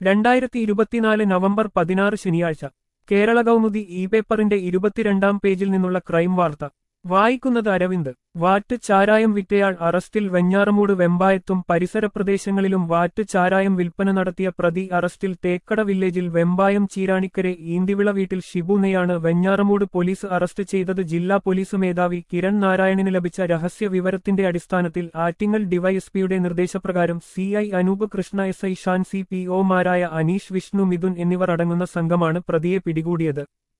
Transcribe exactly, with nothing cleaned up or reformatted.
രണ്ടായിരത്തി ഇരുപത്തിനാല് നവംബർ പതിനാറ് ശനിയാഴ്ച കേരള കൗമുദി ഇ പേപ്പറിന്റെ ഇരുപത്തിരണ്ടാം പേജിൽ നിന്നുള്ള ക്രൈം വാർത്ത വായിക്കുന്നത് അരവിന്ദ്. വാറ്റ് ചാരായം വിറ്റയാൾ അറസ്റ്റിൽ. വെഞ്ഞാറമൂട് വെമ്പായത്തും പരിസര പ്രദേശങ്ങളിലും വാറ്റ് ചാരായം വിൽപ്പന നടത്തിയ പ്രതി അറസ്റ്റിൽ. തേക്കട വില്ലേജിൽ വെമ്പായം ചീരാണിക്കരെ ഈന്തിവിള വീട്ടിൽ ഷിബുനെയാണ് വെഞ്ഞാറമൂട് പോലീസ് അറസ്റ്റ് ചെയ്തത്. ജില്ലാ പോലീസ് മേധാവി കിരൺ നാരായണന് ലഭിച്ച രഹസ്യ വിവരത്തിന്റെ അടിസ്ഥാനത്തിൽ ആറ്റിങ്ങൽ ഡിവൈഎസ്പിയുടെ നിർദ്ദേശപ്രകാരം C I Anoop Krishna, S I Shan, C P ഒമാരായ അനീഷ്, വിഷ്ണു, മിഥുൻ എന്നിവർ അടങ്ങുന്ന സംഘമാണ് പ്രതിയെ പിടികൂടിയത്.